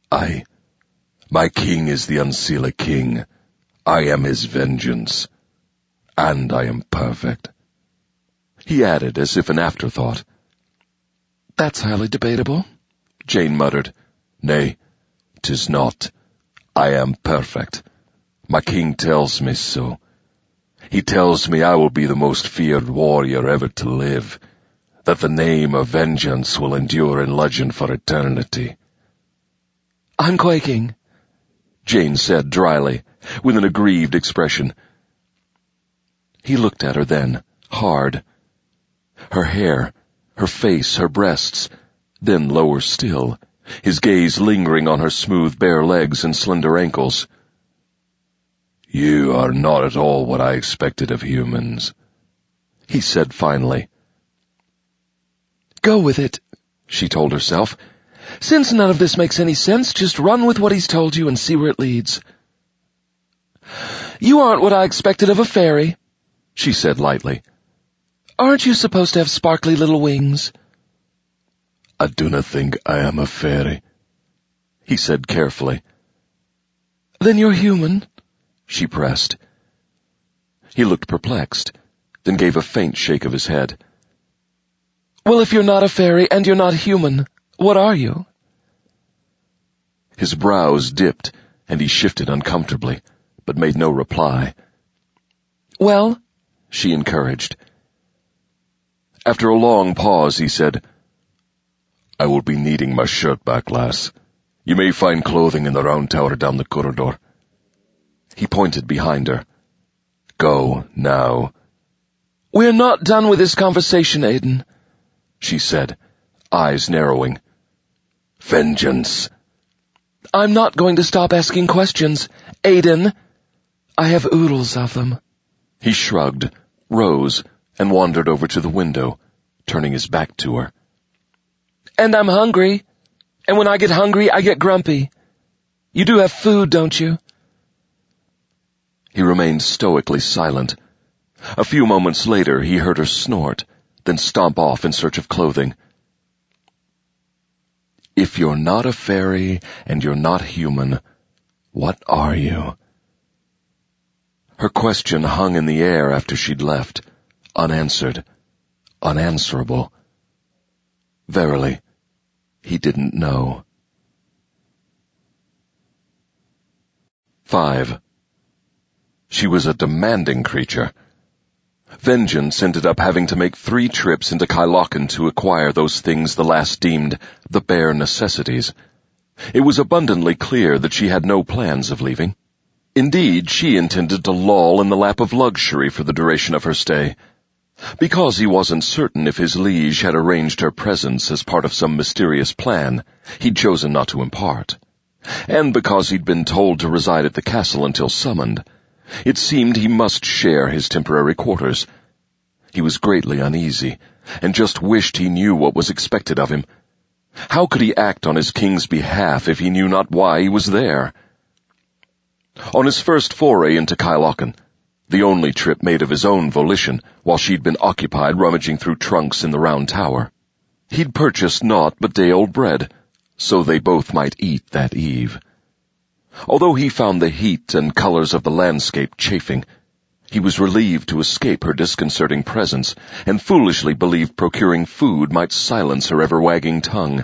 My king is the Unseelie king. I am his vengeance. And I am perfect." He added as if an afterthought. "That's highly debatable," Jane muttered. "Nay, 'tis not. I am perfect. My king tells me so. He tells me I will be the most feared warrior ever to live, that the name of vengeance will endure in legend for eternity." "I'm quaking," Jane said dryly, with an aggrieved expression. He looked at her then, hard. Her hair, her face, her breasts, then lower still, his gaze lingering on her smooth bare legs and slender ankles. "You are not at all what I expected of humans," he said finally. "Go with it," she told herself. "Since none of this makes any sense, just run with what he's told you and see where it leads." "You aren't what I expected of a fairy," she said lightly. "Aren't you supposed to have sparkly little wings?" "I do not think I am a fairy," he said carefully. "Then you're human," she pressed. He looked perplexed, then gave a faint shake of his head. "Well, if you're not a fairy and you're not human, what are you?" His brows dipped, and he shifted uncomfortably, but made no reply. "Well," she encouraged. After a long pause, he said, "I will be needing my shirt back, lass. You may find clothing in the round tower down the corridor." He pointed behind her. "Go, now." "We're not done with this conversation, Aiden," she said, eyes narrowing. "Vengeance." "I'm not going to stop asking questions, Aiden. I have oodles of them." He shrugged, rose, and wandered over to the window, turning his back to her. "And I'm hungry. And when I get hungry, I get grumpy. You do have food, don't you?" He remained stoically silent. A few moments later, he heard her snort, then stomp off in search of clothing. "If you're not a fairy and you're not human, what are you?" Her question hung in the air after she'd left, unanswered, unanswerable. Verily, he didn't know. 5. She was a demanding creature. Vengeance ended up having to make 3 trips into Kylocan to acquire those things the lass deemed the bare necessities. It was abundantly clear that she had no plans of leaving. Indeed, she intended to loll in the lap of luxury for the duration of her stay. Because he wasn't certain if his liege had arranged her presence as part of some mysterious plan, he'd chosen not to impart. And because he'd been told to reside at the castle until summoned, it seemed he must share his temporary quarters. He was greatly uneasy, and just wished he knew what was expected of him. How could he act on his king's behalf if he knew not why he was there? On his first foray into Kylocan, the only trip made of his own volition, while she'd been occupied rummaging through trunks in the round tower, he'd purchased naught but day-old bread, so they both might eat that eve. Although he found the heat and colors of the landscape chafing, he was relieved to escape her disconcerting presence, and foolishly believed procuring food might silence her ever-wagging tongue.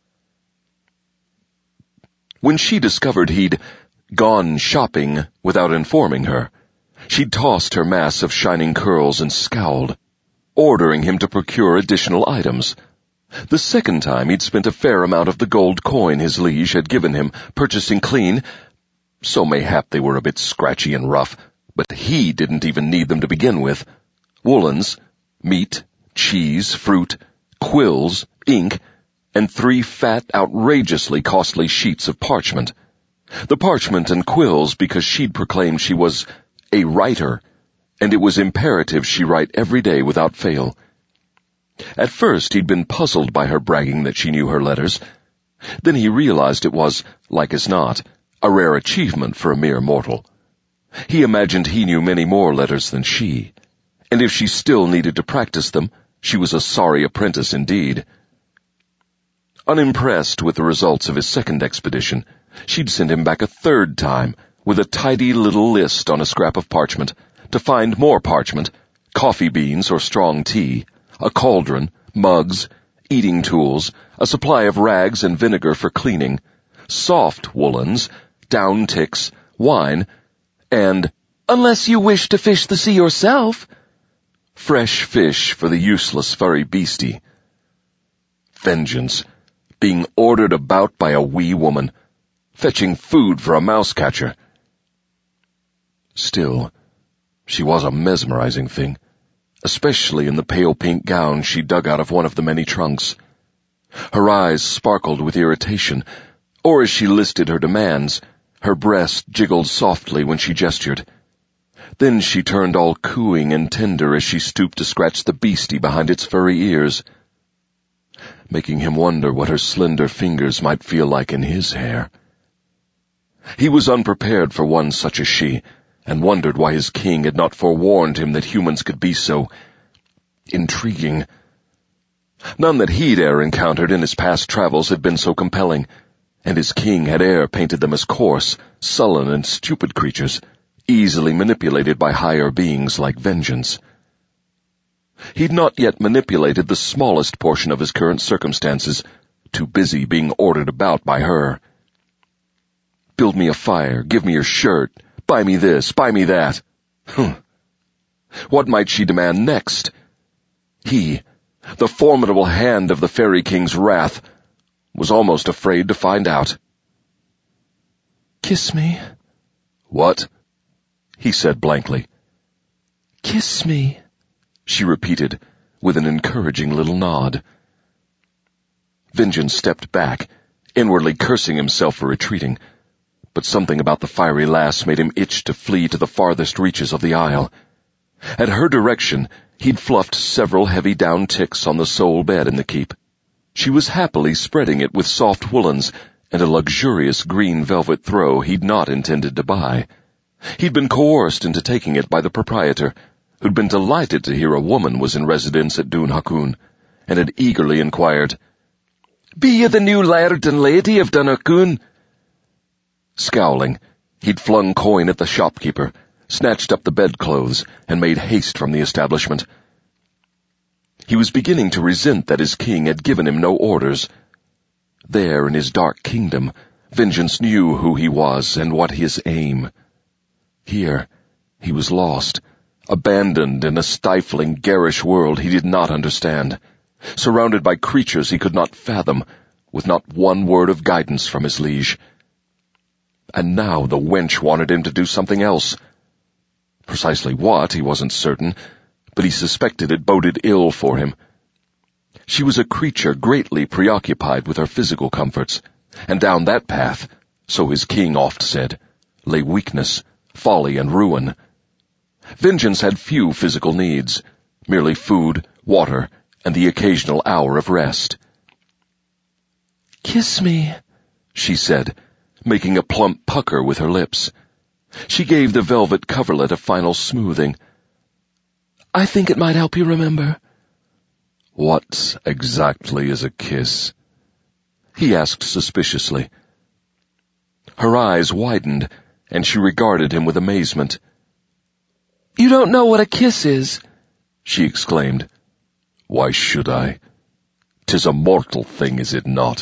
When she discovered he'd gone shopping without informing her, she'd tossed her mass of shining curls and scowled, ordering him to procure additional items. The second time he'd spent a fair amount of the gold coin his liege had given him, purchasing clean, so mayhap they were a bit scratchy and rough, but he didn't even need them to begin with, woolens, meat, cheese, fruit, quills, ink, and 3 fat, outrageously costly sheets of parchment. The parchment and quills because she'd proclaimed she was a writer, and it was imperative she write every day without fail. At first he'd been puzzled by her bragging that she knew her letters. Then he realized it was, like as not, a rare achievement for a mere mortal. He imagined he knew many more letters than she, and if she still needed to practice them, she was a sorry apprentice indeed. Unimpressed with the results of his second expedition, she'd sent him back a third time with a tidy little list on a scrap of parchment to find more parchment, coffee beans or strong tea, a cauldron, mugs, eating tools, a supply of rags and vinegar for cleaning, soft woolens, down ticks, wine, and, unless you wish to fish the sea yourself, fresh fish for the useless furry beastie. Vengeance, being ordered about by a wee woman, fetching food for a mouse catcher. Still, she was a mesmerizing thing, especially in the pale pink gown she dug out of one of the many trunks. Her eyes sparkled with irritation, or as she listed her demands, her breast jiggled softly when she gestured. Then she turned all cooing and tender as she stooped to scratch the beastie behind its furry ears, making him wonder what her slender fingers might feel like in his hair. He was unprepared for one such as she, and wondered why his king had not forewarned him that humans could be so intriguing. None that he'd e'er encountered in his past travels had been so compelling, and his king had e'er painted them as coarse, sullen, and stupid creatures, easily manipulated by higher beings like Vengeance. He'd not yet manipulated the smallest portion of his current circumstances, too busy being ordered about by her. Build me a fire, give me your shirt, buy me this, buy me that. What might she demand next? He, the formidable hand of the Fairy King's wrath, was almost afraid to find out. Kiss me. What? He said blankly. Kiss me, she repeated, with an encouraging little nod. Vengeance stepped back, inwardly cursing himself for retreating, but something about the fiery lass made him itch to flee to the farthest reaches of the isle. At her direction, he'd fluffed several heavy down ticks on the sole bed in the keep. She was happily spreading it with soft woolens and a luxurious green velvet throw he'd not intended to buy. He'd been coerced into taking it by the proprietor, who'd been delighted to hear a woman was in residence at Dún Hacuin, and had eagerly inquired, "Be you the new laird and lady of Dún Hacuin?" Scowling, he'd flung coin at the shopkeeper, snatched up the bedclothes, and made haste from the establishment. He was beginning to resent that his king had given him no orders. There in his dark kingdom, Vengeance knew who he was and what his aim. Here, he was lost, abandoned in a stifling, garish world he did not understand, surrounded by creatures he could not fathom, with not one word of guidance from his liege. And now the wench wanted him to do something else. Precisely what, he wasn't certain, but he suspected it boded ill for him. She was a creature greatly preoccupied with her physical comforts, and down that path, so his king oft said, lay weakness, folly, and ruin. Vengeance had few physical needs, merely food, water, and the occasional hour of rest. "Kiss me," she said, making a plump pucker with her lips. She gave the velvet coverlet a final smoothing. "I think it might help you remember." "What exactly is a kiss?" he asked suspiciously. Her eyes widened, and she regarded him with amazement. "You don't know what a kiss is?" she exclaimed. "Why should I? 'Tis a mortal thing, is it not?"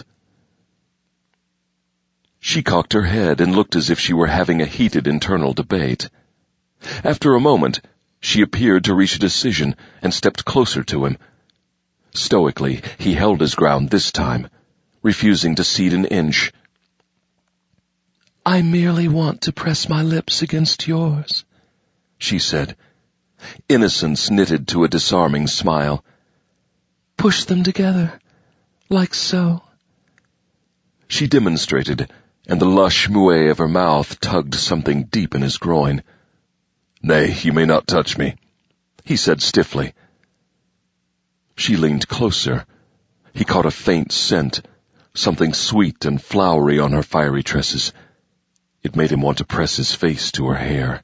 She cocked her head and looked as if she were having a heated internal debate. After a moment, she appeared to reach a decision and stepped closer to him. Stoically, he held his ground this time, refusing to cede an inch. "I merely want to press my lips against yours," she said, innocence knitted to a disarming smile. "Push them together, like so." She demonstrated, and the lush moue of her mouth tugged something deep in his groin. "Nay, you may not touch me," he said stiffly. She leaned closer. He caught a faint scent, something sweet and flowery on her fiery tresses. It made him want to press his face to her hair,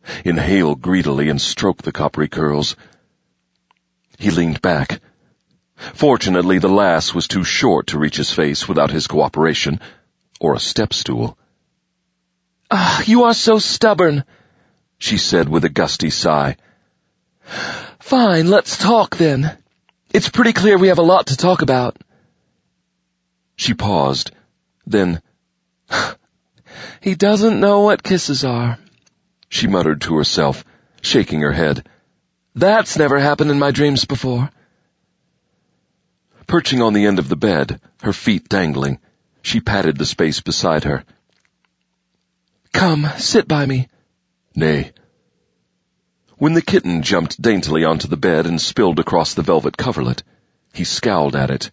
inhale greedily and stroke the coppery curls. He leaned back. Fortunately, the lass was too short to reach his face without his cooperation, or a step stool. You are so stubborn, she said with a gusty sigh. Fine, let's talk then. It's pretty clear we have a lot to talk about. She paused, then, He doesn't know what kisses are, she muttered to herself, shaking her head. That's never happened in my dreams before. Perching on the end of the bed, her feet dangling, she patted the space beside her. Come, sit by me. Nay. When the kitten jumped daintily onto the bed and spilled across the velvet coverlet, he scowled at it.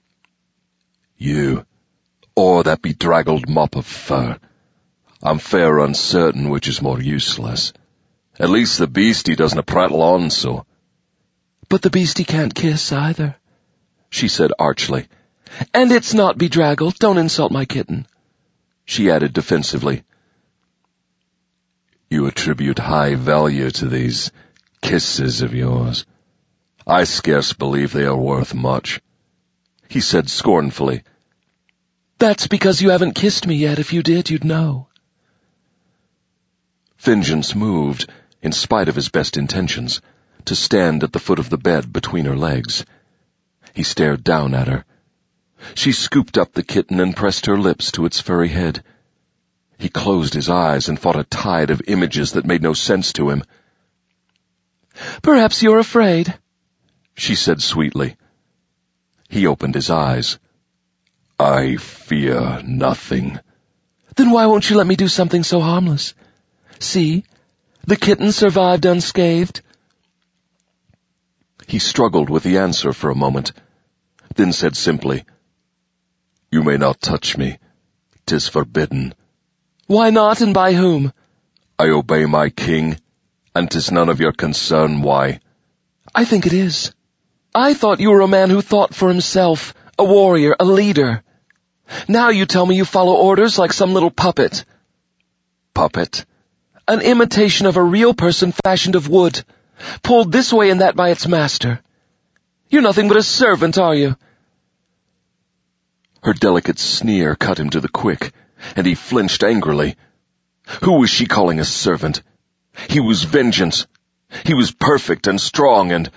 You, or that bedraggled mop of fur. I'm fair uncertain which is more useless. At least the beastie doesn't prattle on so. But the beastie can't kiss either, she said archly. And it's not bedraggled. Don't insult my kitten, she added defensively. You attribute high value to these kisses of yours. I scarce believe they are worth much, he said scornfully. That's because you haven't kissed me yet. If you did, you'd know. Vengeance moved, in spite of his best intentions, to stand at the foot of the bed between her legs. He stared down at her. She scooped up the kitten and pressed her lips to its furry head. He closed his eyes and fought a tide of images that made no sense to him. Perhaps you're afraid, she said sweetly. He opened his eyes. I fear nothing. Then why won't you let me do something so harmless? See, the kitten survived unscathed. He struggled with the answer for a moment, then said simply, You may not touch me. 'Tis forbidden. Why not, and by whom? I obey my king, and 'tis none of your concern why. I think it is. I thought you were a man who thought for himself, a warrior, a leader. Now you tell me you follow orders like some little puppet. Puppet? An imitation of a real person fashioned of wood, pulled this way and that by its master. You're nothing but a servant, are you? Her delicate sneer cut him to the quick, and he flinched angrily. Who was she calling a servant? He was Vengeance. He was perfect and strong and...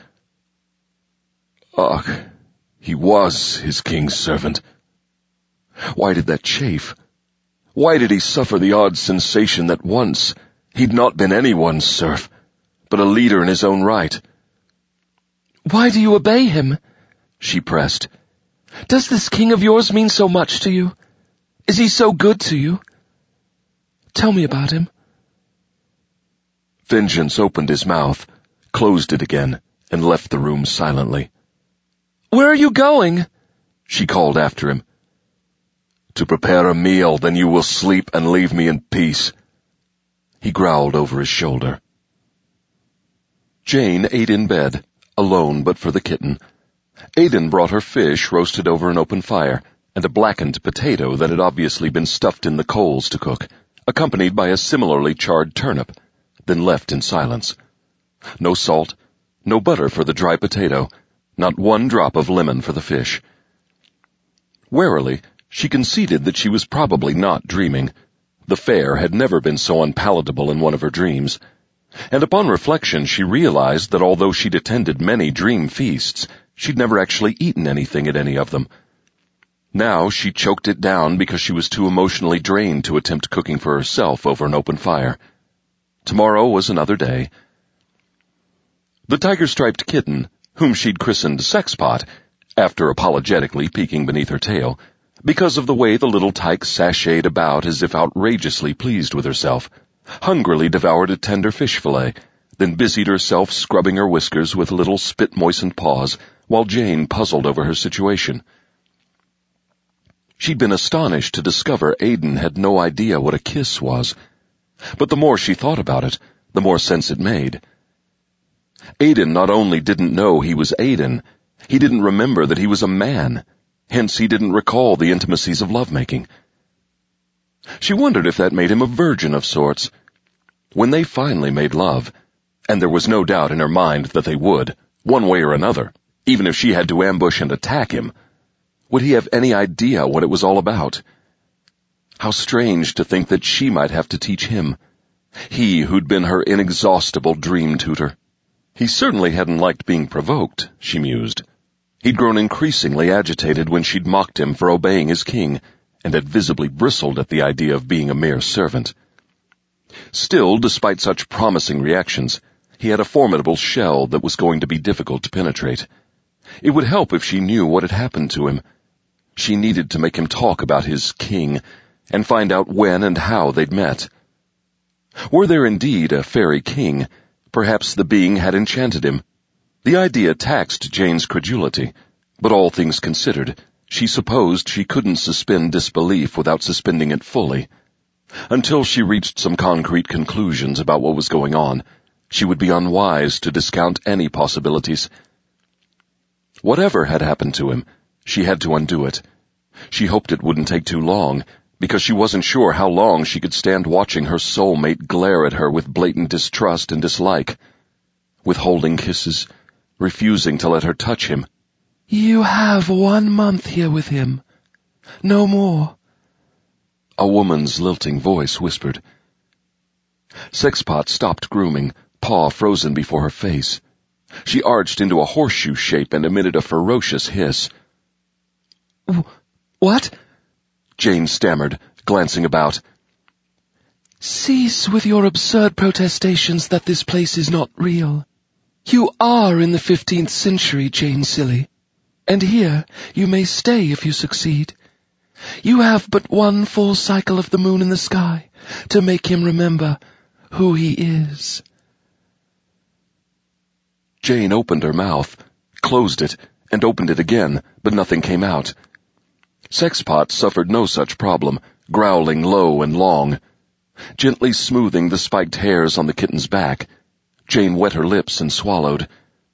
Ugh, he was his king's servant. Why did that chafe? Why did he suffer the odd sensation that once he'd not been anyone's serf, but a leader in his own right? Why do you obey him? She pressed. Does this king of yours mean so much to you? Is he so good to you? Tell me about him. Vengeance opened his mouth, closed it again, and left the room silently. Where are you going? She called after him. To prepare a meal, then you will sleep and leave me in peace. He growled over his shoulder. Jane ate in bed, alone but for the kitten. Aidan brought her fish roasted over an open fire, and a blackened potato that had obviously been stuffed in the coals to cook, accompanied by a similarly charred turnip, then left in silence. No salt, no butter for the dry potato, not one drop of lemon for the fish. Warily, she conceded that she was probably not dreaming. The fare had never been so unpalatable in one of her dreams. And upon reflection she realized that although she'd attended many dream feasts, she'd never actually eaten anything at any of them. Now she choked it down because she was too emotionally drained to attempt cooking for herself over an open fire. Tomorrow was another day. The tiger-striped kitten, whom she'd christened Sexpot, after apologetically peeking beneath her tail, because of the way the little tyke sashayed about as if outrageously pleased with herself, hungrily devoured a tender fish fillet, then busied herself scrubbing her whiskers with little spit-moistened paws, while Jane puzzled over her situation. She'd been astonished to discover Aidan had no idea what a kiss was, but the more she thought about it, the more sense it made. Aidan not only didn't know he was Aidan, he didn't remember that he was a man, hence he didn't recall the intimacies of lovemaking. She wondered if that made him a virgin of sorts. When they finally made love, and there was no doubt in her mind that they would, one way or another, even if she had to ambush and attack him. Would he have any idea what it was all about? How strange to think that she might have to teach him, he who'd been her inexhaustible dream tutor. He certainly hadn't liked being provoked, she mused. He'd grown increasingly agitated when she'd mocked him for obeying his king, and had visibly bristled at the idea of being a mere servant. Still, despite such promising reactions, he had a formidable shell that was going to be difficult to penetrate. It would help if she knew what had happened to him. She needed to make him talk about his king, and find out when and how they'd met. Were there indeed a fairy king, perhaps the being had enchanted him. The idea taxed Jane's credulity, but all things considered, she supposed she couldn't suspend disbelief without suspending it fully. Until she reached some concrete conclusions about what was going on, she would be unwise to discount any possibilities. Whatever had happened to him, she had to undo it. She hoped it wouldn't take too long, because she wasn't sure how long she could stand watching her soulmate glare at her with blatant distrust and dislike, withholding kisses, refusing to let her touch him. "You have 1 month here with him. No more," a woman's lilting voice whispered. Sexpot stopped grooming, paw frozen before her face. She arched into a horseshoe shape and emitted a ferocious hiss. "What?" Jane stammered, glancing about. "Cease with your absurd protestations that this place is not real. You are in the 15th century, Jane Silly, and here you may stay if you succeed. You have but 1 full cycle of the moon in the sky to make him remember who he is." Jane opened her mouth, closed it, and opened it again, but nothing came out. Sexpot suffered no such problem, growling low and long. Gently smoothing the spiked hairs on the kitten's back, Jane wet her lips and swallowed.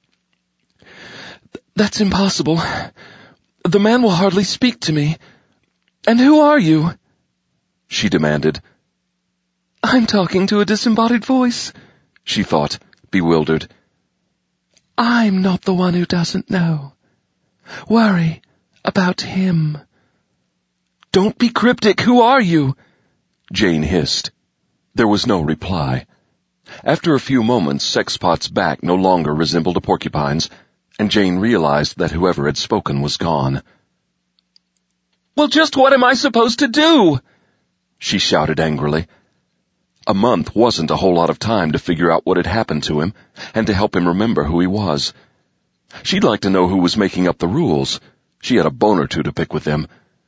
"That's impossible. The man will hardly speak to me. And who are you?" she demanded. "I'm talking to a disembodied voice," she thought, bewildered. "I'm not the one who doesn't know. Worry about him." "Don't be cryptic. Who are you?" Jane hissed. There was no reply. After a few moments, Sexpot's back no longer resembled a porcupine's, and Jane realized that whoever had spoken was gone. "Well, just what am I supposed to do?" she shouted angrily. A month wasn't a whole lot of time to figure out what had happened to him, and to help him remember who he was. She'd like to know who was making up the rules. She had a bone or two to pick with them.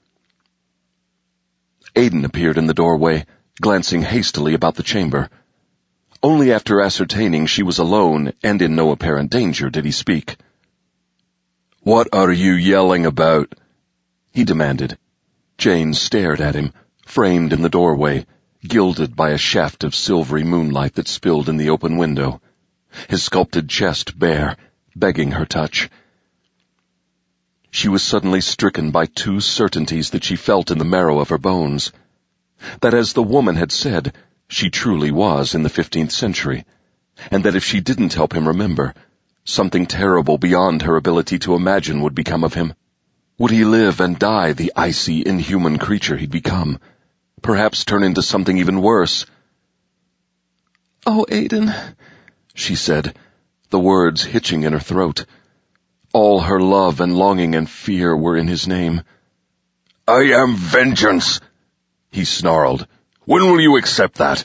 Aiden appeared in the doorway, glancing hastily about the chamber. Only after ascertaining she was alone and in no apparent danger did he speak. "What are you yelling about?" he demanded. Jane stared at him, framed in the doorway, gilded by a shaft of silvery moonlight that spilled in the open window, his sculpted chest bare, begging her touch. She was suddenly stricken by 2 certainties that she felt in the marrow of her bones. That, as the woman had said, she truly was in the 15th century, and that if she didn't help him remember, something terrible beyond her ability to imagine would become of him. Would he live and die the icy, inhuman creature he'd become? Perhaps turn into something even worse? "Oh, Aiden," she said, the words hitching in her throat. All her love and longing and fear were in his name. "I am vengeance," he snarled. "When will you accept that?"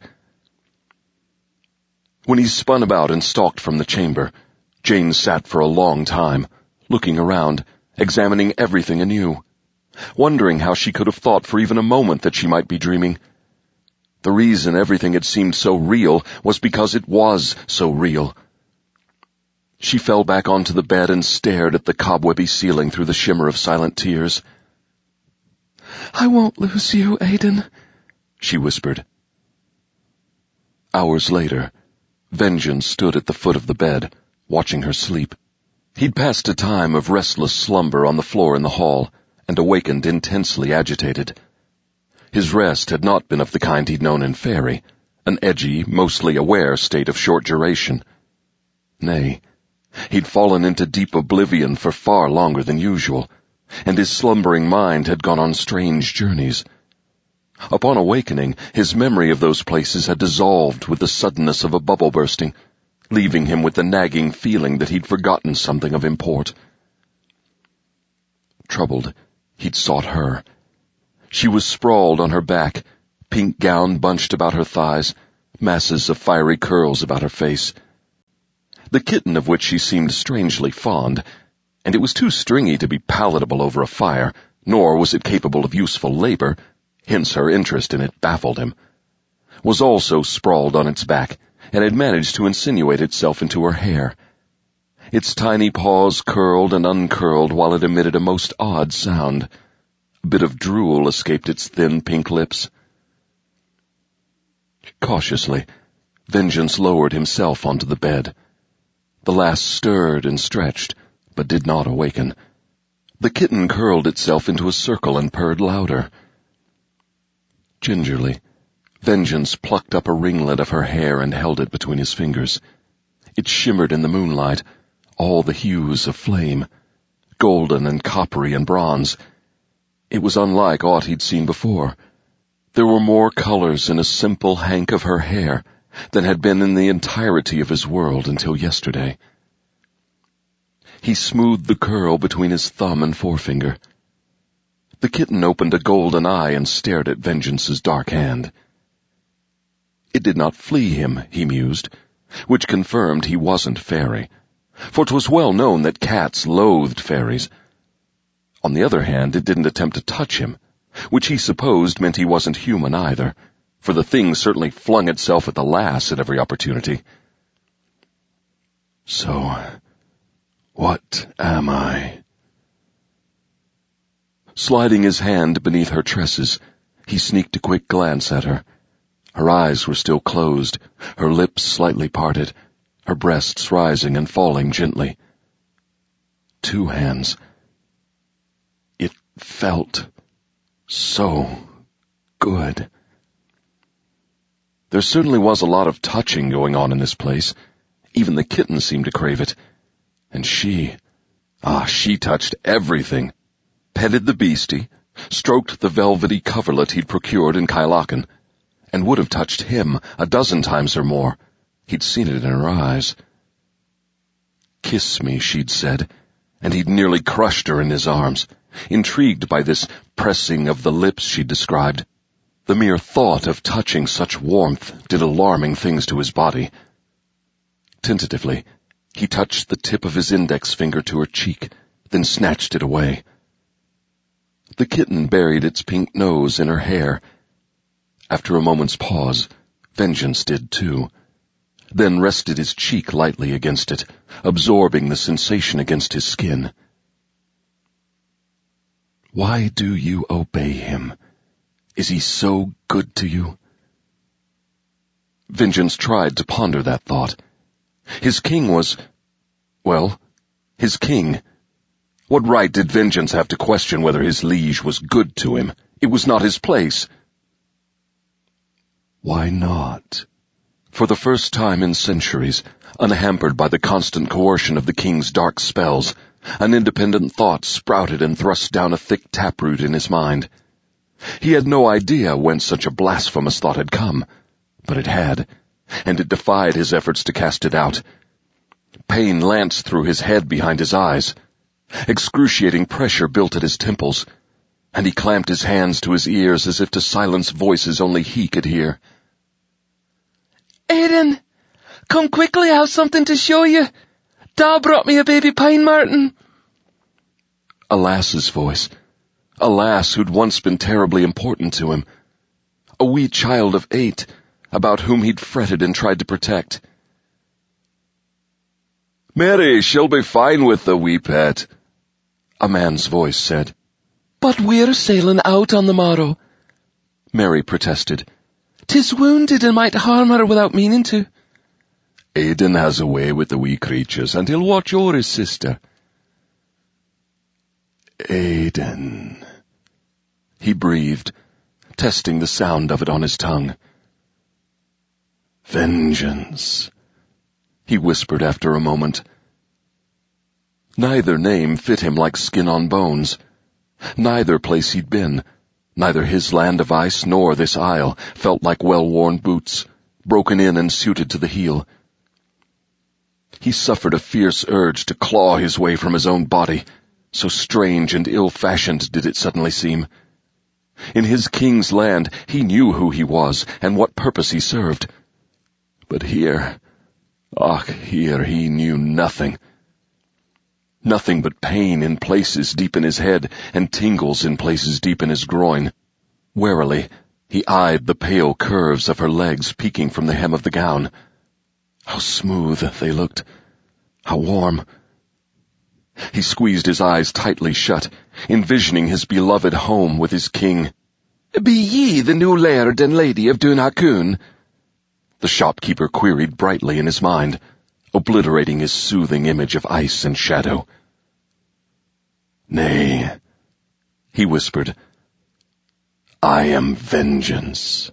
When he spun about and stalked from the chamber, Jane sat for a long time, looking around, examining everything anew, wondering how she could have thought for even a moment that she might be dreaming. The reason everything had seemed so real was because it was so real. She fell back onto the bed and stared at the cobwebby ceiling through the shimmer of silent tears. "I won't lose you, Aiden," she whispered. Hours later, Vengeance stood at the foot of the bed, watching her sleep. He'd passed a time of restless slumber on the floor in the hall, and awakened intensely agitated. His rest had not been of the kind he'd known in Fairy, an edgy, mostly aware state of short duration. Nay, He'd fallen into deep oblivion for far longer than usual, and his slumbering mind had gone on strange journeys. Upon awakening, his memory of those places had dissolved with the suddenness of a bubble bursting, leaving him with the nagging feeling that he'd forgotten something of import. Troubled, he'd sought her. She was sprawled on her back, pink gown bunched about her thighs, masses of fiery curls about her face. The kitten of which she seemed strangely fond, and it was too stringy to be palatable over a fire, nor was it capable of useful labor, hence her interest in it baffled him, was also sprawled on its back, and had managed to insinuate itself into her hair. Its tiny paws curled and uncurled while it emitted a most odd sound. A bit of drool escaped its thin pink lips. Cautiously, Vengeance lowered himself onto the bed. The lass stirred and stretched, but did not awaken. The kitten curled itself into a circle and purred louder. Gingerly, Vengeance plucked up a ringlet of her hair and held it between his fingers. It shimmered in the moonlight, all the hues of flame, golden and coppery and bronze. It was unlike aught he'd seen before. There were more colors in a simple hank of her hair than had been in the entirety of his world until yesterday. He smoothed the curl between his thumb and forefinger. The kitten opened a golden eye and stared at Vengeance's dark hand. It did not flee him, he mused, which confirmed he wasn't fairy, for 'twas well known that cats loathed fairies. On the other hand, it didn't attempt to touch him, which he supposed meant he wasn't human either, for the thing certainly flung itself at the lass at every opportunity. So, what am I? Sliding his hand beneath her tresses, he sneaked a quick glance at her. Her eyes were still closed, her lips slightly parted, her breasts rising and falling gently. 2 hands. It felt so good. There certainly was a lot of touching going on in this place. Even the kitten seemed to crave it. And she touched everything. Petted the beastie, stroked the velvety coverlet he'd procured in Kylokan, and would have touched him 12 times or more. He'd seen it in her eyes. "Kiss me," she'd said, and he'd nearly crushed her in his arms, intrigued by this pressing of the lips she'd described. The mere thought of touching such warmth did alarming things to his body. Tentatively, he touched the tip of his index finger to her cheek, then snatched it away. The kitten buried its pink nose in her hair. After a moment's pause, Vengeance did too, then rested his cheek lightly against it, absorbing the sensation against his skin. "Why do you obey him? Is he so good to you?" Vengeance tried to ponder that thought. His king was, well, his king. What right did Vengeance have to question whether his liege was good to him? It was not his place. Why not? For the first time in centuries, unhampered by the constant coercion of the king's dark spells, an independent thought sprouted and thrust down a thick taproot in his mind. He had no idea whence such a blasphemous thought had come, but it had, and it defied his efforts to cast it out. Pain lanced through his head behind his eyes. Excruciating pressure built at his temples, and he clamped his hands to his ears as if to silence voices only he could hear. "Aiden, come quickly, I have something to show you. Da brought me a baby pine marten." A lass's voice. A lass who'd once been terribly important to him. A wee child of 8, about whom he'd fretted and tried to protect. "Mary, she'll be fine with the wee pet," a man's voice said. "But we're sailing out on the morrow," Mary protested. "'Tis wounded and might harm her without meaning to." "Aiden has a way with the wee creatures, and he'll watch o'er his sister." "Aiden," he breathed, testing the sound of it on his tongue. "Vengeance," he whispered after a moment. Neither name fit him like skin on bones. Neither place he'd been, neither his land of ice nor this isle, felt like well-worn boots, broken in and suited to the heel. He suffered a fierce urge to claw his way from his own body, so strange and ill-fashioned did it suddenly seem. In his king's land he knew who he was and what purpose he served. But here, here he knew nothing. Nothing but pain in places deep in his head and tingles in places deep in his groin. Warily, he eyed the pale curves of her legs peeking from the hem of the gown. How smooth they looked. How warm. He squeezed his eyes tightly shut, envisioning his beloved home with his king. "Be ye the new laird and lady of Dún Hacuin?" The shopkeeper queried brightly in his mind, obliterating his soothing image of ice and shadow. "Nay," he whispered, "I am vengeance."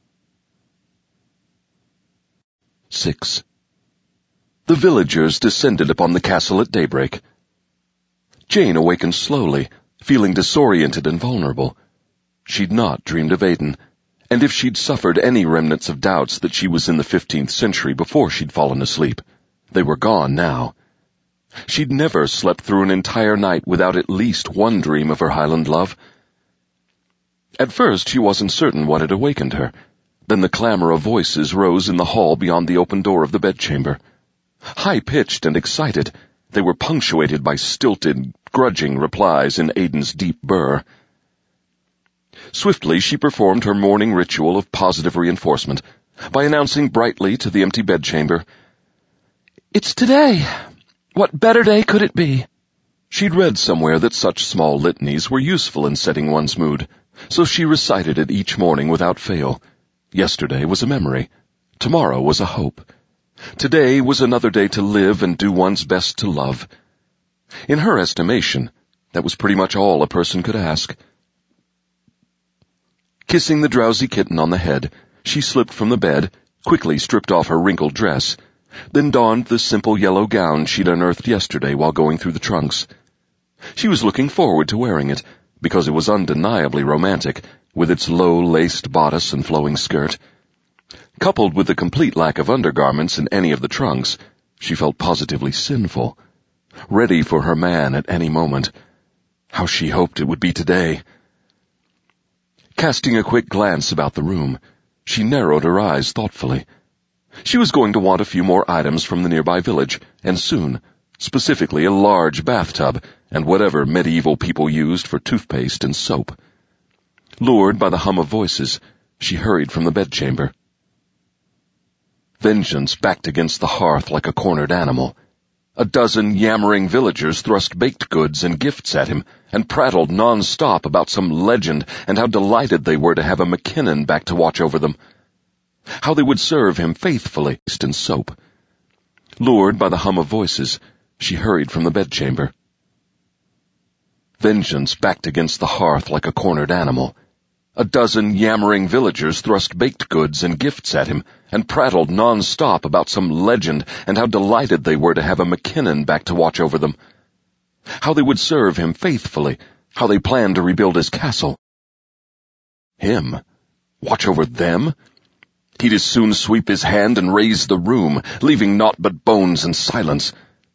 6. The villagers descended upon the castle at daybreak. Jane awakened slowly, feeling disoriented and vulnerable. She'd not dreamed of Aiden, and if she'd suffered any remnants of doubts that she was in the 15th century before she'd fallen asleep, they were gone now. She'd never slept through an entire night without at least one dream of her Highland love. At first she wasn't certain what had awakened her. Then the clamor of voices rose in the hall beyond the open door of the bedchamber. High-pitched and excited, they were punctuated by stilted, grudging replies in Aiden's deep burr. Swiftly she performed her morning ritual of positive reinforcement by announcing brightly to the empty bedchamber, "It's today. What better day could it be?" She'd read somewhere that such small litanies were useful in setting one's mood, so she recited it each morning without fail. Yesterday was a memory. Tomorrow was a hope. Today was another day to live and do one's best to love. In her estimation, that was pretty much all a person could ask. Kissing the drowsy kitten on the head, she slipped from the bed, quickly stripped off her wrinkled dress, then donned the simple yellow gown she'd unearthed yesterday while going through the trunks. She was looking forward to wearing it, because it was undeniably romantic, with its low-laced bodice and flowing skirt. Coupled with the complete lack of undergarments in any of the trunks, she felt positively sinful, ready for her man at any moment. How she hoped it would be today. Casting a quick glance about the room, she narrowed her eyes thoughtfully. She was going to want a few more items from the nearby village, and soon, specifically a large bathtub and whatever medieval people used for toothpaste and soap. Lured by the hum of voices, she hurried from the bedchamber. Vengeance backed against the hearth like a cornered animal. A dozen yammering villagers thrust baked goods and gifts at him and prattled non-stop about some legend and how delighted they were to have a McKinnon back to watch over them. How they would serve him faithfully in soap. Lured by the hum of voices, she hurried from the bedchamber. Vengeance backed against the hearth like a cornered animal. A dozen yammering villagers thrust baked goods and gifts at him and prattled non-stop about some legend and how delighted they were to have a McKinnon back to watch over them. How they would serve him faithfully, how they planned to rebuild his castle. Him? Watch over them? He'd as soon sweep his hand and raise the room, leaving naught but bones and silence.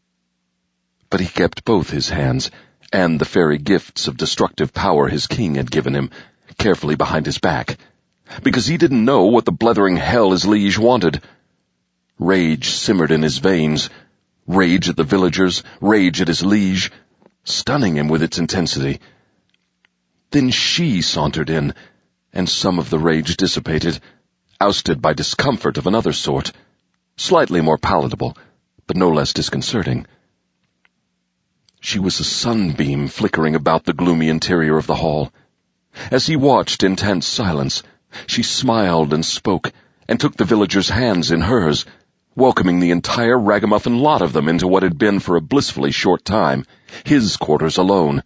But he kept both his hands, and the fairy gifts of destructive power his king had given him, carefully behind his back, because he didn't know what the blethering hell his liege wanted. Rage simmered in his veins, rage at the villagers, rage at his liege, stunning him with its intensity. Then she sauntered in, and some of the rage dissipated, ousted by discomfort of another sort, slightly more palatable, but no less disconcerting. She was a sunbeam flickering about the gloomy interior of the hall. As he watched in tense silence, she smiled and spoke, and took the villagers' hands in hers, welcoming the entire ragamuffin lot of them into what had been for a blissfully short time his quarters alone.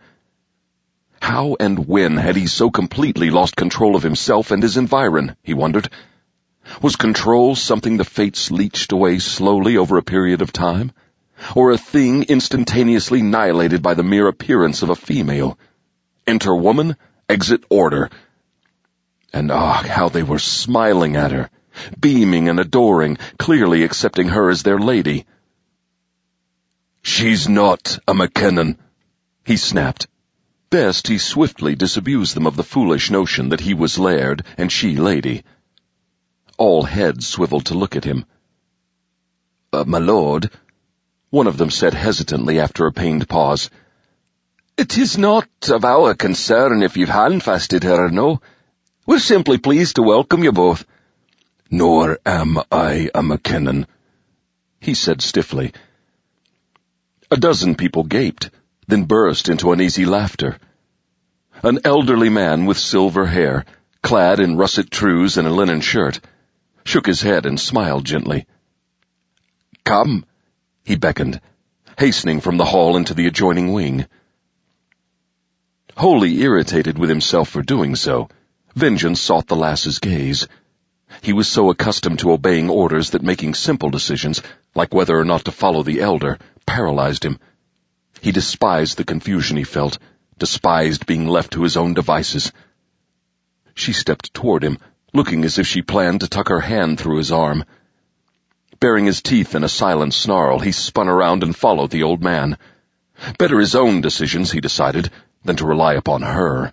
How and when had he so completely lost control of himself and his environ, he wondered? Was control something the fates leached away slowly over a period of time? or a thing instantaneously annihilated by the mere appearance of a female. Enter woman, exit order. And how they were smiling at her, beaming and adoring, clearly accepting her as their lady. "She's not a McKinnon," he snapped. Best he swiftly disabused them of the foolish notion that he was laird and she lady. All heads swiveled to look at him. "My lord," one of them said hesitantly after a pained pause, "it is not of our concern if you've handfasted her or no. We're simply pleased to welcome you both." "Nor am I a McKinnon," he said stiffly. A dozen people gaped, then burst into uneasy laughter. An elderly man with silver hair, clad in russet trews and a linen shirt, shook his head and smiled gently. "Come," he beckoned, hastening from the hall into the adjoining wing. Wholly irritated with himself for doing so, Vengeance sought the lass's gaze. He was so accustomed to obeying orders that making simple decisions, like whether or not to follow the elder, paralyzed him. He despised the confusion he felt, despised being left to his own devices. She stepped toward him, looking as if she planned to tuck her hand through his arm. Baring his teeth in a silent snarl, he spun around and followed the old man. Better his own decisions, he decided, than to rely upon her.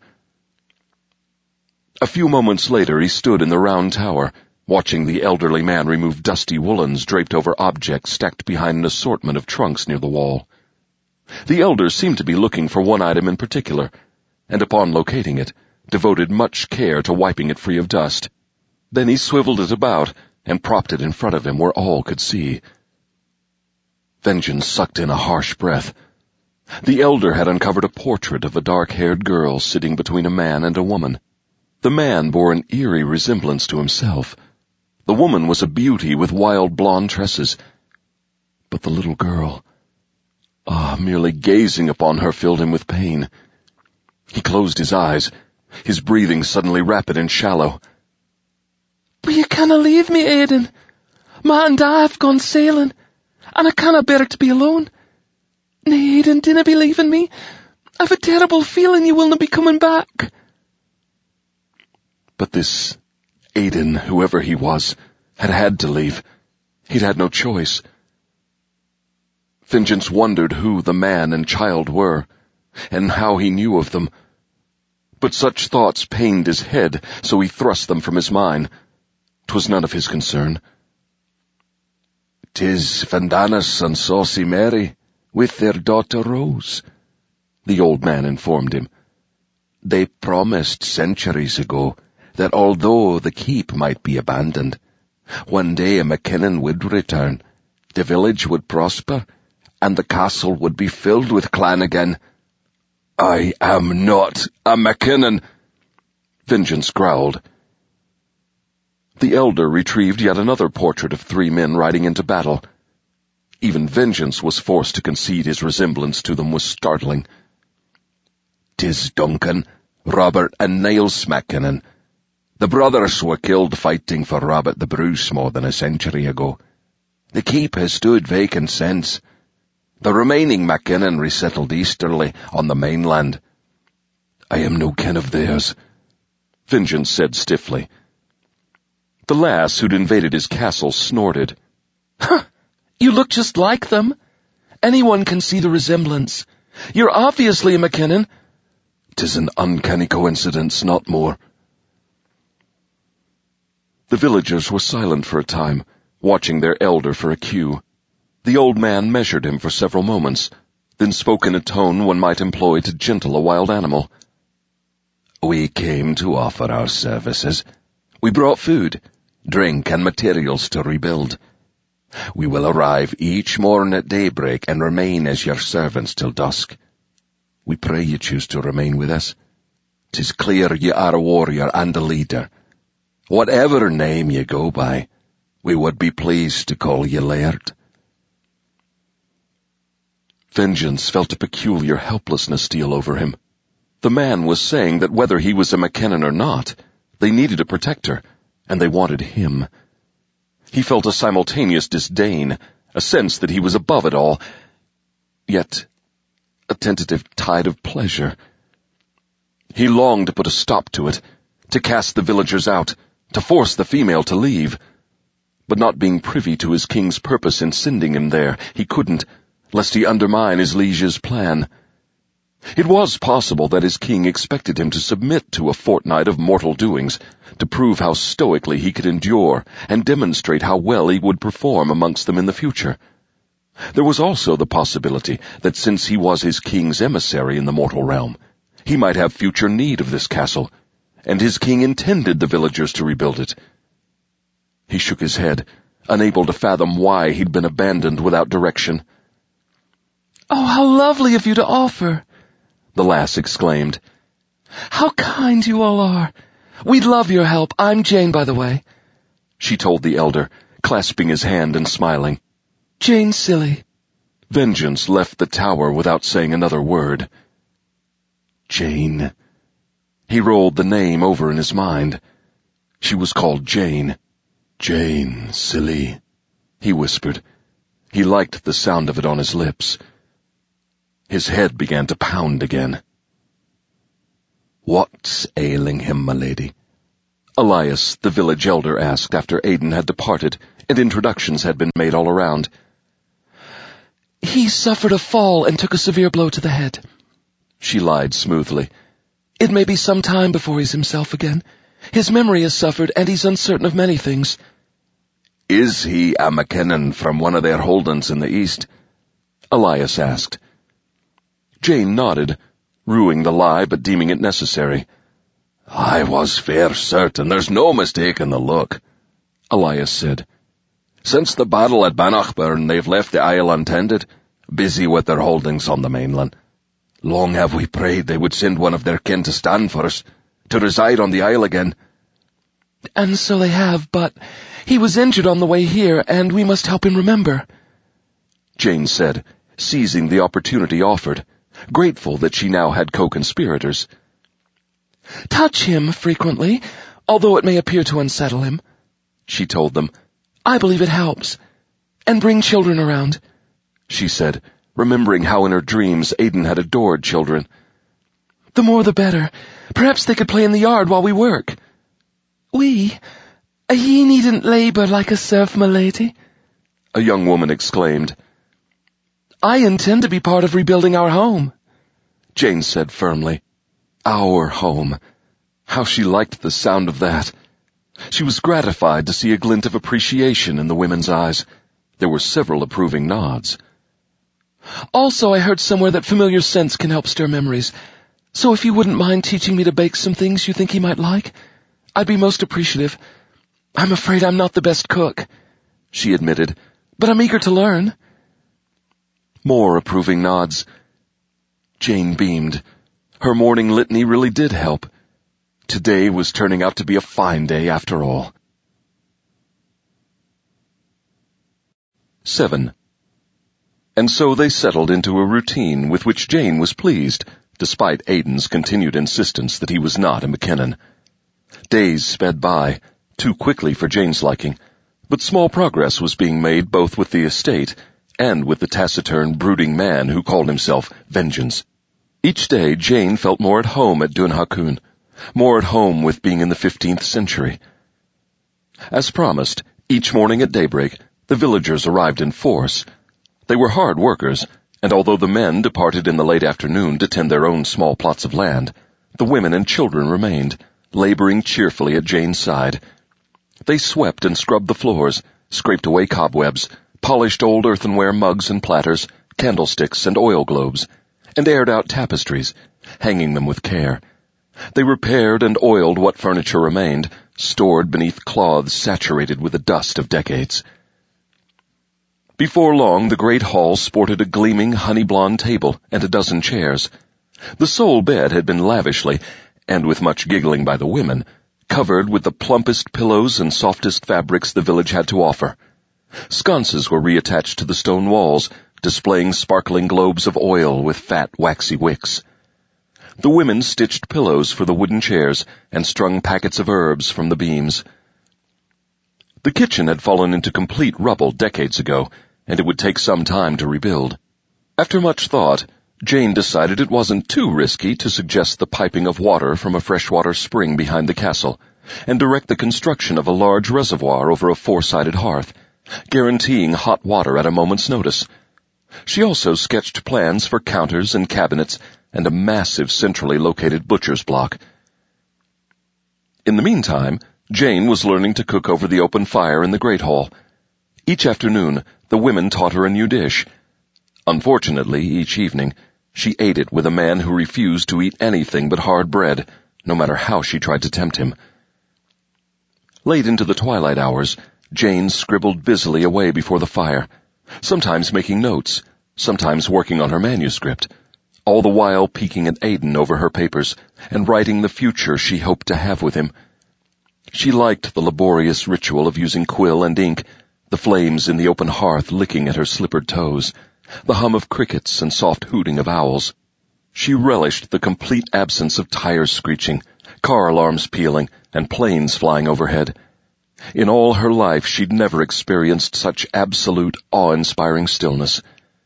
A few moments later he stood in the round tower, watching the elderly man remove dusty woolens draped over objects stacked behind an assortment of trunks near the wall. The elder seemed to be looking for one item in particular, and upon locating it, devoted much care to wiping it free of dust. Then he swiveled it about and propped it in front of him where all could see. Vengeance sucked in a harsh breath. The elder had uncovered a portrait of a dark-haired girl sitting between a man and a woman. The man bore an eerie resemblance to himself. The woman was a beauty with wild blonde tresses. But the little girl... merely gazing upon her filled him with pain. He closed his eyes, his breathing suddenly rapid and shallow. "But you canna leave me, Aidan. Ma and Da have gone sailing, and I canna bear to be alone. Nay, Aidan, dinna be leaving me. I've a terrible feeling you willna be coming back." But this Aidan, whoever he was, had to leave. He'd had no choice. Vengeance wondered who the man and child were, and how he knew of them. But such thoughts pained his head, so he thrust them from his mind. 'Twas none of his concern. "'Tis Vandanus and Saucy Mary, with their daughter Rose," the old man informed him. "They promised centuries ago that although the keep might be abandoned, one day a McKinnon would return, the village would prosper, and the castle would be filled with clan again." "I am not a McKinnon," Vengeance growled. The elder retrieved yet another portrait of 3 men riding into battle. Even Vengeance was forced to concede his resemblance to them was startling. "'Tis Duncan, Robert, and Niles McKinnon. The brothers were killed fighting for Robert the Bruce more than a century ago. The keep has stood vacant since. The remaining McKinnon resettled easterly on the mainland." "I am no kin of theirs," Vengeance said stiffly. The lass who'd invaded his castle snorted. "Huh! You look just like them. Anyone can see the resemblance. You're obviously a McKinnon." "'Tis an uncanny coincidence, not more." The villagers were silent for a time, watching their elder for a cue. The old man measured him for several moments, then spoke in a tone one might employ to gentle a wild animal. "We came to offer our services. We brought food, drink, and materials to rebuild. We will arrive each morn at daybreak and remain as your servants till dusk. We pray you choose to remain with us. 'Tis clear ye are a warrior and a leader. Whatever name ye go by, we would be pleased to call ye laird." Vengeance felt a peculiar helplessness steal over him. The man was saying that whether he was a McKinnon or not, they needed a protector, and they wanted him. He felt a simultaneous disdain, a sense that he was above it all, yet a tentative tide of pleasure. He longed to put a stop to it, to cast the villagers out, to force the female to leave. But not being privy to his king's purpose in sending him there, he couldn't, lest he undermine his liege's plan. It was possible that his king expected him to submit to a fortnight of mortal doings, to prove how stoically he could endure and demonstrate how well he would perform amongst them in the future. There was also the possibility that since he was his king's emissary in the mortal realm, he might have future need of this castle, and his king intended the villagers to rebuild it. He shook his head, unable to fathom why he'd been abandoned without direction. "Oh, how lovely of you to offer," the lass exclaimed. "How kind you all are. We'd love your help. I'm Jane, by the way," she told the elder, clasping his hand and smiling. "Jane Silly." Vengeance left the tower without saying another word. Jane. He rolled the name over in his mind. She was called Jane. "Jane Silly," he whispered. He liked the sound of it on his lips. His head began to pound again. "What's ailing him, my lady?" Elias, the village elder, asked after Aidan had departed and introductions had been made all around. "He suffered a fall and took a severe blow to the head," she lied smoothly. "It may be some time before he's himself again. His memory has suffered, and he's uncertain of many things." "Is he a McKinnon from one of their holdings in the east?" Elias asked. Jane nodded, ruing the lie but deeming it necessary. "I was fair certain there's no mistaking the look," Elias said. "Since the battle at Bannockburn, they've left the isle untended, busy with their holdings on the mainland. Long have we prayed they would send one of their kin to stand for us, to reside on the isle again." "And so they have, but he was injured on the way here, and we must help him remember," Jane said, seizing the opportunity offered, grateful that she now had co-conspirators. "Touch him frequently, although it may appear to unsettle him," she told them. "I believe it helps. And bring children around," she said, remembering how in her dreams Aidan had adored children. "The more the better. Perhaps they could play in the yard while we work." Ye needn't labour like a serf, my lady," a young woman exclaimed. "I intend to be part of rebuilding our home," Jane said firmly. Our home. How she liked the sound of that. She was gratified to see a glint of appreciation in the women's eyes. There were several approving nods. "Also, I heard somewhere that familiar scents can help stir memories. So if you wouldn't mind teaching me to bake some things you think he might like, I'd be most appreciative. I'm afraid I'm not the best cook," she admitted, "but I'm eager to learn." More approving nods. Jane beamed. Her morning litany really did help. Today was turning out to be a fine day after all. 7. And so they settled into a routine with which Jane was pleased, despite Aidan's continued insistence that he was not a McKinnon. Days sped by, too quickly for Jane's liking, but small progress was being made both with the estate and with the taciturn, brooding man who called himself Vengeance. Each day Jane felt more at home at Dun Hakuun, more at home with being in the 15th century. As promised, each morning at daybreak, the villagers arrived in force. They were hard workers, and although the men departed in the late afternoon to tend their own small plots of land, the women and children remained, laboring cheerfully at Jane's side. They swept and scrubbed the floors, scraped away cobwebs, polished old earthenware mugs and platters, candlesticks and oil globes, and aired out tapestries, hanging them with care. They repaired and oiled what furniture remained, stored beneath cloths saturated with the dust of decades. Before long, the great hall sported a gleaming honey-blonde table and a dozen chairs. The sole bed had been lavishly, and with much giggling by the women, covered with the plumpest pillows and softest fabrics the village had to offer. Sconces were reattached to the stone walls, displaying sparkling globes of oil with fat, waxy wicks. The women stitched pillows for the wooden chairs and strung packets of herbs from the beams. The kitchen had fallen into complete rubble decades ago, and it would take some time to rebuild. After much thought, Jane decided it wasn't too risky to suggest the piping of water from a freshwater spring behind the castle, and direct the construction of a large reservoir over a four-sided hearth, guaranteeing hot water at a moment's notice. She also sketched plans for counters and cabinets and a massive centrally located butcher's block. In the meantime, Jane was learning to cook over the open fire in the Great Hall. Each afternoon, the women taught her a new dish. Unfortunately, each evening, she ate it with a man who refused to eat anything but hard bread, no matter how she tried to tempt him. Late into the twilight hours, Jane scribbled busily away before the fire, sometimes making notes, sometimes working on her manuscript, all the while peeking at Aidan over her papers and writing the future she hoped to have with him. She liked the laborious ritual of using quill and ink, the flames in the open hearth licking at her slippered toes, the hum of crickets and soft hooting of owls. She relished the complete absence of tires screeching, car alarms pealing, and planes flying overhead. In all her life, she'd never experienced such absolute, awe-inspiring stillness.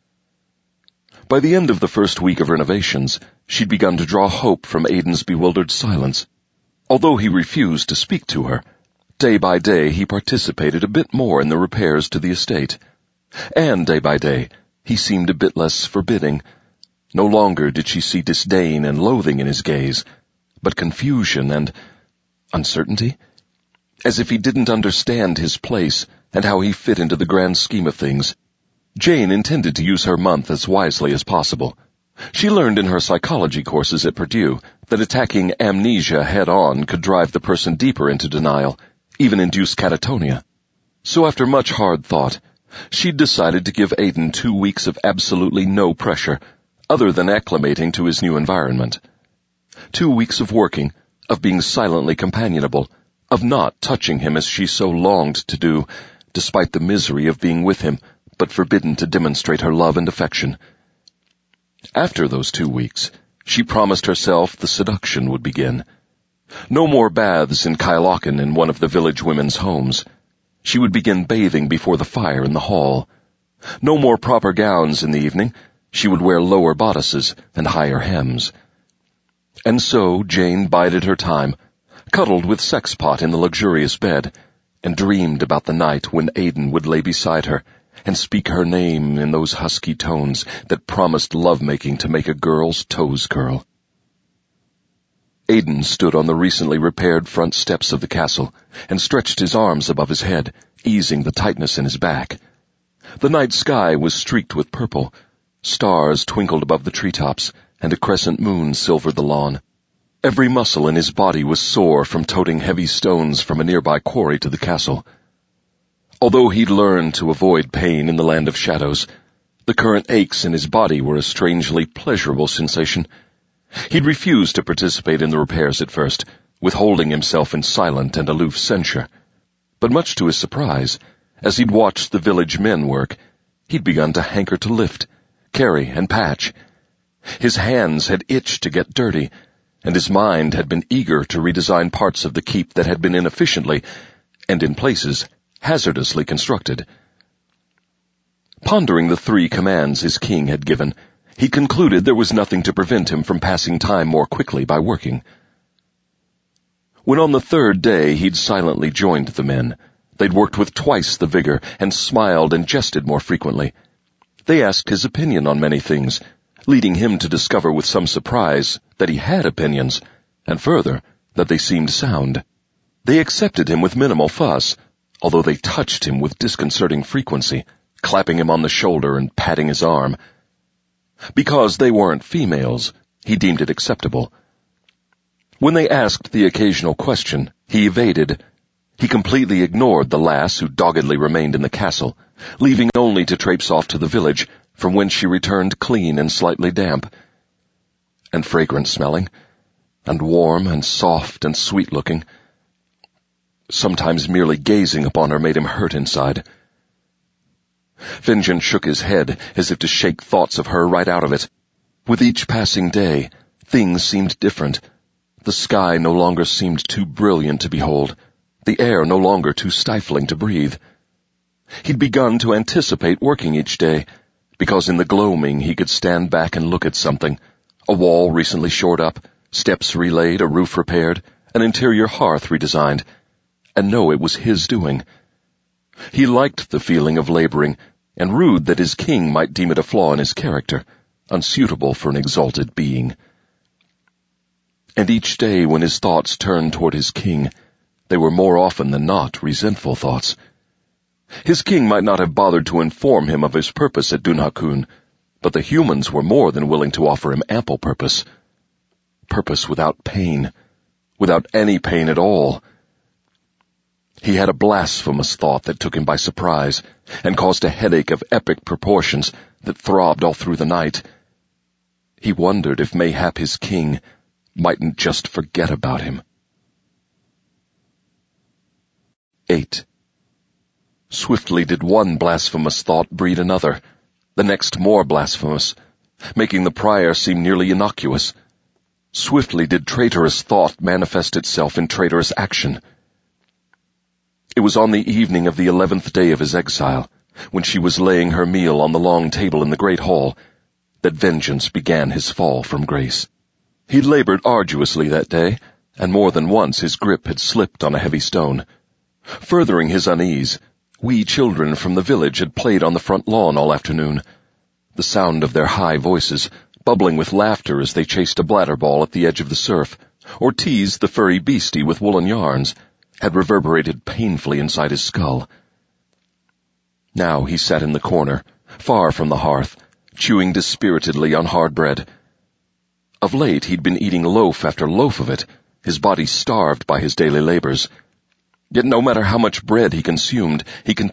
By the end of the first week of renovations, she'd begun to draw hope from Aidan's bewildered silence. Although he refused to speak to her, day by day he participated a bit more in the repairs to the estate. And day by day, he seemed a bit less forbidding. No longer did she see disdain and loathing in his gaze, but confusion and uncertainty, as if he didn't understand his place and how he fit into the grand scheme of things. Jane intended to use her month as wisely as possible. She learned in her psychology courses at Purdue that attacking amnesia head-on could drive the person deeper into denial, even induce catatonia. So after much hard thought, she'd decided to give Aidan 2 weeks of absolutely no pressure, other than acclimating to his new environment. 2 weeks of working, of being silently companionable, of not touching him as she so longed to do, despite the misery of being with him, but forbidden to demonstrate her love and affection. After those 2 weeks, she promised herself the seduction would begin. No more baths in Kylochen in one of the village women's homes. She would begin bathing before the fire in the hall. No more proper gowns in the evening. She would wear lower bodices and higher hems. And so Jane bided her time, cuddled with Sexpot in the luxurious bed, and dreamed about the night when Aidan would lay beside her and speak her name in those husky tones that promised lovemaking to make a girl's toes curl. Aidan stood on the recently repaired front steps of the castle and stretched his arms above his head, easing the tightness in his back. The night sky was streaked with purple. Stars twinkled above the treetops, and a crescent moon silvered the lawn. Every muscle in his body was sore from toting heavy stones from a nearby quarry to the castle. Although he'd learned to avoid pain in the land of shadows, the current aches in his body were a strangely pleasurable sensation. He'd refused to participate in the repairs at first, withholding himself in silent and aloof censure. But much to his surprise, as he'd watched the village men work, he'd begun to hanker to lift, carry, and patch. His hands had itched to get dirty, and his mind had been eager to redesign parts of the keep that had been inefficiently, and in places, hazardously constructed. Pondering the 3 commands his king had given, he concluded there was nothing to prevent him from passing time more quickly by working. When on the 3rd day he'd silently joined the men, they'd worked with twice the vigor and smiled and jested more frequently. They asked his opinion on many things, leading him to discover with some surprise that he had opinions, and further, that they seemed sound. They accepted him with minimal fuss, although they touched him with disconcerting frequency, clapping him on the shoulder and patting his arm. Because they weren't females, he deemed it acceptable. When they asked the occasional question, he evaded. He completely ignored the lass who doggedly remained in the castle, leaving only to traipse off to the village, from whence she returned clean and slightly damp, and fragrant-smelling, and warm and soft and sweet-looking. Sometimes merely gazing upon her made him hurt inside. Vengeance shook his head as if to shake thoughts of her right out of it. With each passing day, things seemed different. The sky no longer seemed too brilliant to behold, the air no longer too stifling to breathe. He'd begun to anticipate working each day, because in the gloaming he could stand back and look at something, a wall recently shored up, steps relaid, a roof repaired, an interior hearth redesigned, and know it was his doing. He liked the feeling of laboring, and rued that his king might deem it a flaw in his character, unsuitable for an exalted being. And each day when his thoughts turned toward his king, they were more often than not resentful thoughts. His king might not have bothered to inform him of his purpose at Dun Hakun, but the humans were more than willing to offer him ample purpose. Purpose without pain, without any pain at all. He had a blasphemous thought that took him by surprise and caused a headache of epic proportions that throbbed all through the night. He wondered if mayhap his king mightn't just forget about him. 8. Swiftly did one blasphemous thought breed another, the next more blasphemous, making the prior seem nearly innocuous. Swiftly did traitorous thought manifest itself in traitorous action. It was on the evening of the 11th day of his exile, when she was laying her meal on the long table in the great hall, that vengeance began his fall from grace. He'd labored arduously that day, and more than once his grip had slipped on a heavy stone. Furthering his unease, wee children from the village had played on the front lawn all afternoon. The sound of their high voices, bubbling with laughter as they chased a bladderball at the edge of the surf, or teased the furry beastie with woolen yarns, had reverberated painfully inside his skull. Now he sat in the corner, far from the hearth, chewing dispiritedly on hard bread. Of late he'd been eating loaf after loaf of it, his body starved by his daily labors. Yet no matter how much bread he consumed, he continued